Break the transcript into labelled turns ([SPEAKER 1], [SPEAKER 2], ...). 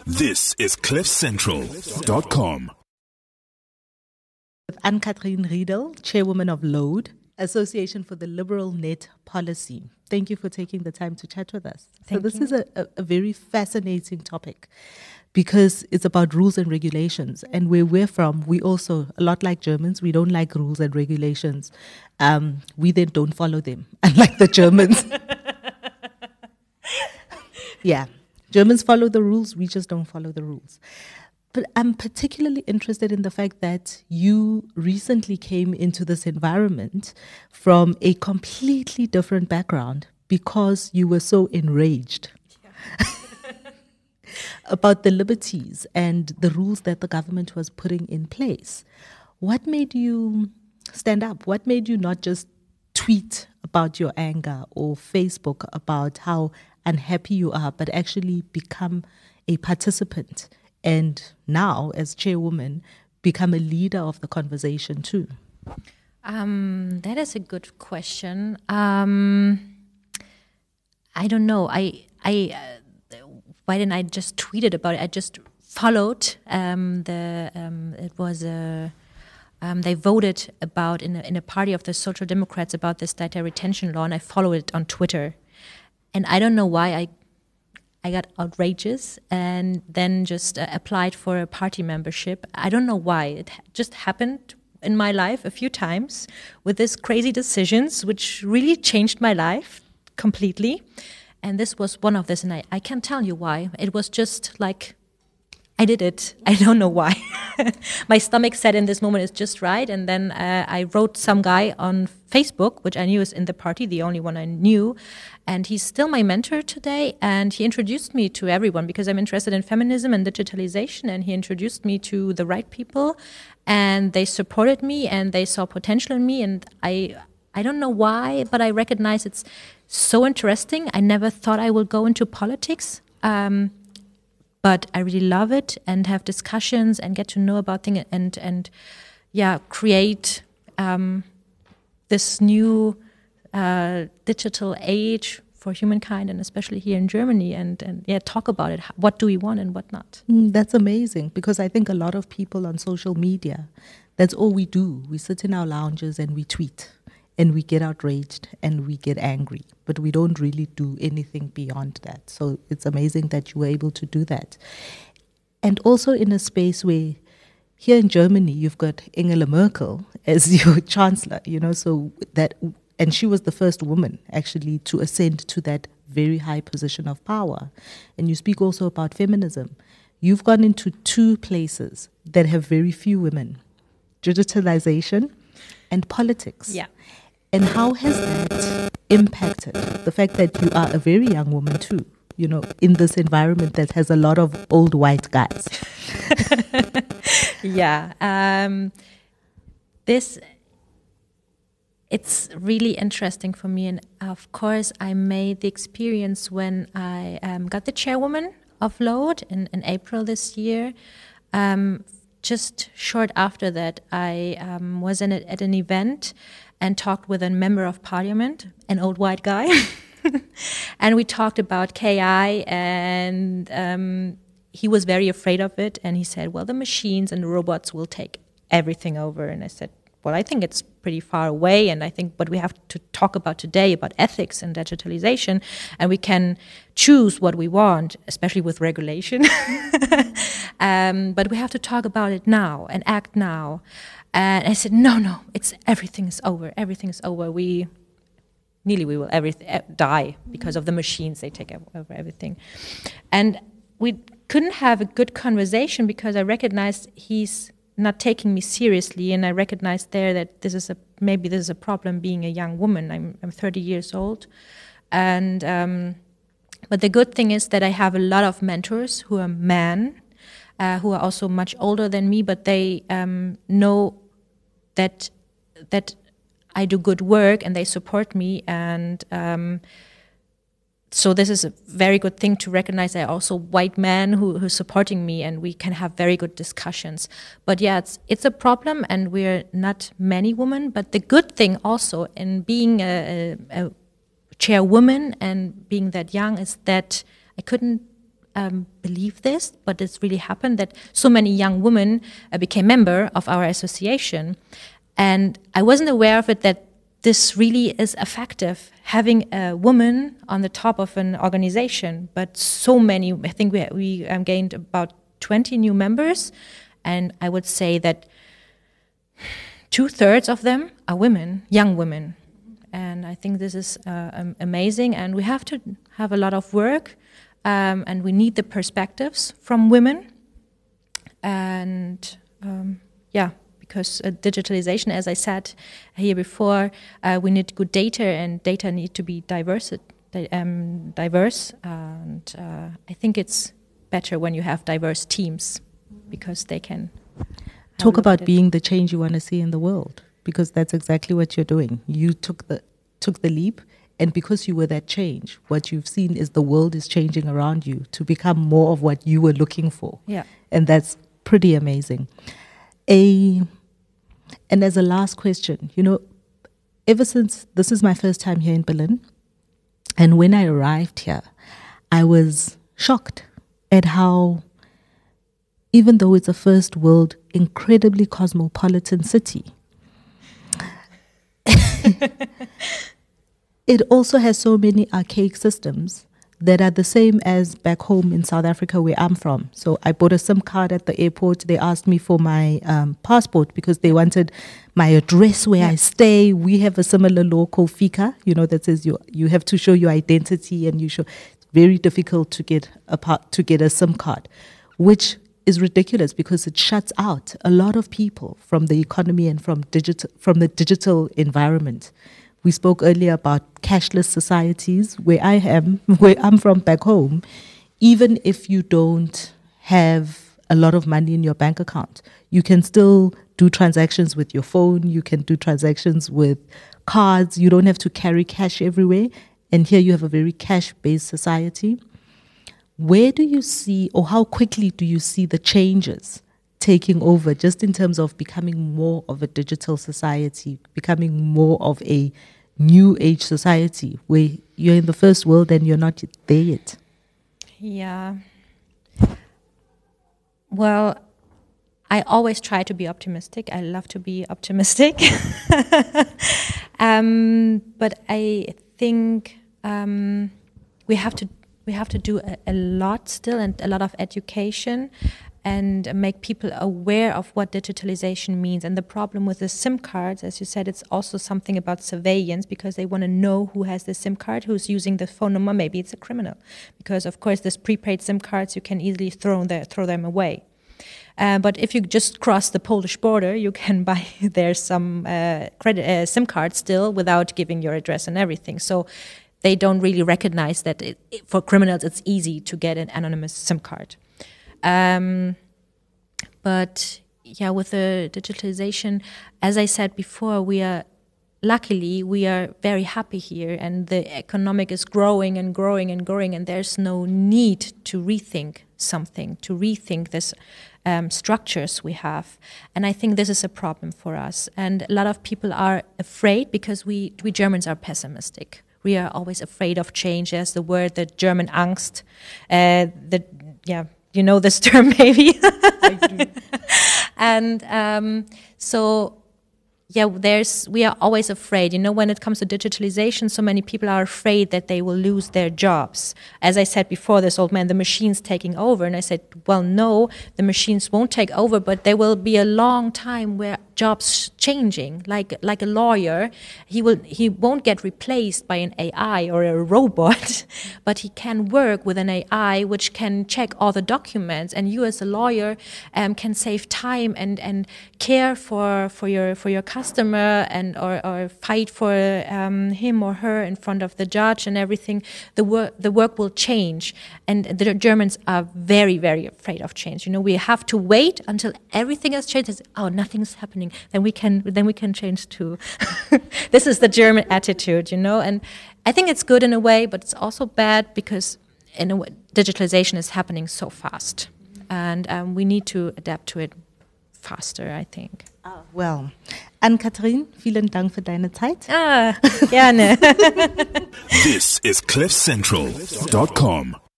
[SPEAKER 1] This is CliffCentral.com.
[SPEAKER 2] With Anne-Catherine Riedel, Chairwoman of LOAD, Association for the Liberal Net Policy. Thank you for taking the time to chat with us.
[SPEAKER 3] Thank
[SPEAKER 2] this
[SPEAKER 3] you.
[SPEAKER 2] is a very fascinating topic because it's about rules and regulations. And where we're from, we also, a lot like Germans, we don't like rules and regulations. We then don't follow them, unlike the Germans. Yeah, Germans follow the rules, we just don't follow the rules. But I'm particularly interested in the fact that you recently came into this environment from a completely different background because you were so enraged about the liberties and the rules that the government was putting in place. What made you stand up? What made you not just tweet about your anger or Facebook about how unhappy you are, but actually become a participant and now, as chairwoman, become a leader of the conversation too?
[SPEAKER 3] That is a good question. I don't know. Why didn't I just tweet it about it? I just followed it was they voted about in a party of the Social Democrats about this data retention law, and I followed it on Twitter. And I don't know why I got outrageous and then just applied for a party membership. I don't know why. It just happened in my life a few times with these crazy decisions, which really changed my life completely. And this was one of this, and I can't tell you why. It was just like, I did it. I don't know why. My stomach said in this moment it's just right. And then I wrote some guy on Facebook, which I knew is in the party, the only one I knew. And he's still my mentor today. And he introduced me to everyone because I'm interested in feminism and digitalization. And he introduced me to the right people. And they supported me and they saw potential in me. And I don't know why, but I recognize it's so interesting. I never thought I would go into politics. But I really love it and have discussions and get to know about things and create this new digital age for humankind, and especially here in Germany, and talk about it. What do we want and what not?
[SPEAKER 2] That's amazing, because I think a lot of people on social media, that's all we do. We sit in our lounges and we tweet. And we get outraged and we get angry, but we don't really do anything beyond that. So it's amazing that you were able to do that. And also in a space where here in Germany, you've got Angela Merkel as your chancellor, so that, and she was the first woman actually to ascend to that very high position of power. And you speak also about feminism. You've gone into two places that have very few women: digitalization and politics.
[SPEAKER 3] Yeah.
[SPEAKER 2] And how has that impacted the fact that you are a very young woman too, in this environment that has a lot of old white guys?
[SPEAKER 3] Yeah. It's really interesting for me. And of course, I made the experience when I got the chairwoman of LOAD in April this year. Just short after that, I was at an event and talked with a member of parliament, an old white guy. And we talked about KI, and he was very afraid of it. And he said, well, the machines and the robots will take everything over. And I said, well, I think it's pretty far away. And I think what we have to talk about today about ethics and digitalization, and we can choose what we want, especially with regulation. But we have to talk about it now and act now. And I said, no, everything is over. Everything is over. We will die because of the machines. They take over everything. And we couldn't have a good conversation because I recognized he's not taking me seriously. And I recognized there that maybe this is a problem being a young woman. I'm 30 years old. And but the good thing is that I have a lot of mentors who are men, who are also much older than me, but they know that I do good work and they support me. And so this is a very good thing to recognize. There are also white men who's supporting me, and we can have very good discussions. But yeah, it's a problem, and we're not many women. But the good thing also in being a chairwoman and being that young is that I couldn't believe this, but it's really happened that so many young women became member of our association. And I wasn't aware of it, that this really is effective, having a woman on the top of an organization. But so many, I think we gained about 20 new members, and I would say that 2/3 of them are women, young women. And I think this is amazing, and we have to have a lot of work, and we need the perspectives from women. And because digitalization, as I said here before, we need good data, and data need to be diverse. And I think it's better when you have diverse teams, because they can
[SPEAKER 2] talk about being the change you want to see in the world, because that's exactly what you're doing. You took the leap, and because you were that change, what you've seen is the world is changing around you to become more of what you were looking for.
[SPEAKER 3] Yeah.
[SPEAKER 2] And that's pretty amazing. And as a last question, ever since this is my first time here in Berlin, and when I arrived here, I was shocked at how, even though it's a first world, incredibly cosmopolitan city, it also has so many archaic systems that are the same as back home in South Africa, where I'm from. So I bought a SIM card at the airport. They asked me for my passport because they wanted my address where I stay. We have a similar law called FICA, that says you have to show your identity, and it's very difficult to get a SIM card, which is ridiculous because it shuts out a lot of people from the economy and from the digital environment. We spoke earlier about cashless societies. Where I'm from back home, even if you don't have a lot of money in your bank account, you can still do transactions with your phone. You can do transactions with cards. You don't have to carry cash everywhere. And here you have a very cash-based society. Where do you see, or how quickly do you see the changes taking over, just in terms of becoming more of a digital society, becoming more of a new age society where you're in the first world and you're not there yet?
[SPEAKER 3] Yeah. Well, I always try to be optimistic. I love to be optimistic. But I think we have to do a lot still, and a lot of education, and make people aware of what digitalization means. And the problem with the SIM cards, as you said, it's also something about surveillance, because they want to know who has the SIM card, who's using the phone number. Maybe it's a criminal, because of course this prepaid SIM cards, you can easily throw them away. But if you just cross the Polish border, you can buy there some SIM cards still without giving your address and everything. So they don't really recognize that for criminals it's easy to get an anonymous SIM card. But yeah, with the digitalization, as I said before, luckily we are very happy here, and the economic is growing and growing and growing, and there's no need to rethink something, to rethink this structures we have. And I think this is a problem for us. And a lot of people are afraid, because we Germans are pessimistic. We are always afraid of change. There's the word, the German Angst. You know this term, maybe.
[SPEAKER 2] I do.
[SPEAKER 3] And so, we are always afraid. When it comes to digitalization, so many people are afraid that they will lose their jobs. As I said before, this old man, the machine's taking over. And I said, well, no, the machines won't take over, but there will be a long time where jobs changing. Like a lawyer, he won't get replaced by an AI or a robot, but he can work with an AI which can check all the documents. And you as a lawyer can save time and care for your customer, and or fight for him or her in front of the judge and everything. The work will change, and the Germans are very, very afraid of change. We have to wait until everything has changed. Nothing's happening. Then we can change too. This is the German attitude, and I think it's good in a way, but it's also bad, because in a way, digitalization is happening so fast, and we need to adapt to it faster, I think.
[SPEAKER 2] Well, Ann-Kathrin, vielen Dank für deine Zeit.
[SPEAKER 3] Gerne.
[SPEAKER 1] This is CliffCentral.com.